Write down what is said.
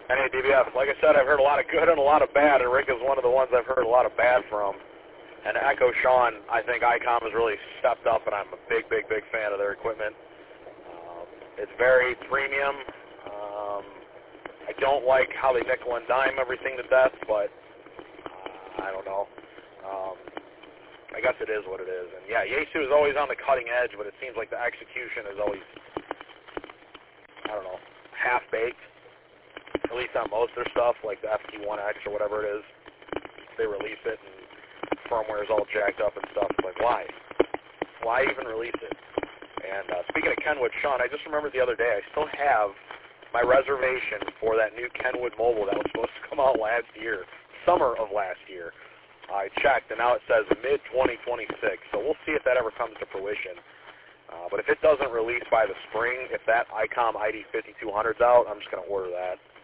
And hey, DBF, like I said, I've heard a lot of good and a lot of bad, and Rick is one of the ones I've heard a lot of bad from. And to echo Sean, I think ICOM has really stepped up, and I'm a big, big, big fan of their equipment. It's very premium. I don't like how they nickel and dime everything to death, but I don't know. I guess it is what it is. And yeah, Yaesu is always on the cutting edge, but it seems like the execution is always, I don't know, half-baked. At least on most of their stuff, like the FT1X or whatever it is. They release it and firmware is all jacked up and stuff. It's like, why? Why even release it? And speaking of Kenwood, Sean, I just remembered the other day, I still have my reservation for that new Kenwood Mobile that was supposed to come out last year, summer of last year. I checked, and now it says mid-2026, so we'll see if that ever comes to fruition. But if it doesn't release by the spring, if that ICOM ID5200's out, I'm just going to order that.